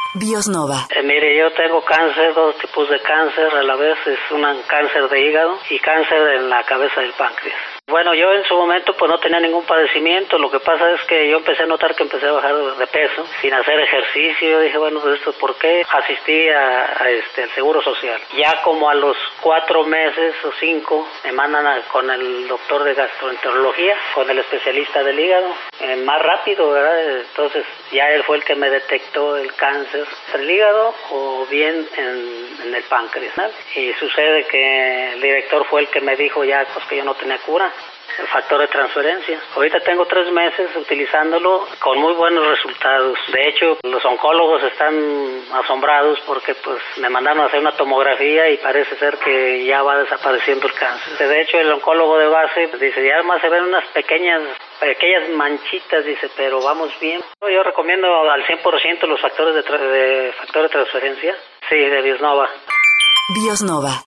Biosnova. Mire, yo tengo cáncer, dos tipos de cáncer a la vez. Es un cáncer de hígado y cáncer en la cabeza del páncreas. Bueno, yo en su momento pues no tenía ningún padecimiento. Lo que pasa es que yo empecé a notar que empecé a bajar de peso sin hacer ejercicio. Yo dije, bueno, pues esto, ¿por qué? Asistí al Seguro Social. Ya como a los 4 meses o 5 me mandan con el doctor de gastroenterología, con el especialista del hígado, más rápido, ¿verdad? Entonces ya él fue el que me detectó el cáncer del hígado o bien en el páncreas, ¿no? Y sucede que el director fue el que me dijo ya pues que yo no tenía cura. El factor de transferencia. Ahorita tengo 3 meses utilizándolo con muy buenos resultados. De hecho, los oncólogos están asombrados porque pues me mandaron a hacer una tomografía y parece ser que ya va desapareciendo el cáncer. De hecho, el oncólogo de base dice, ya más se ven unas pequeñas manchitas, dice, pero vamos bien. Yo recomiendo al 100% los factores de factor de transferencia. Sí, de Biosnova. Biosnova.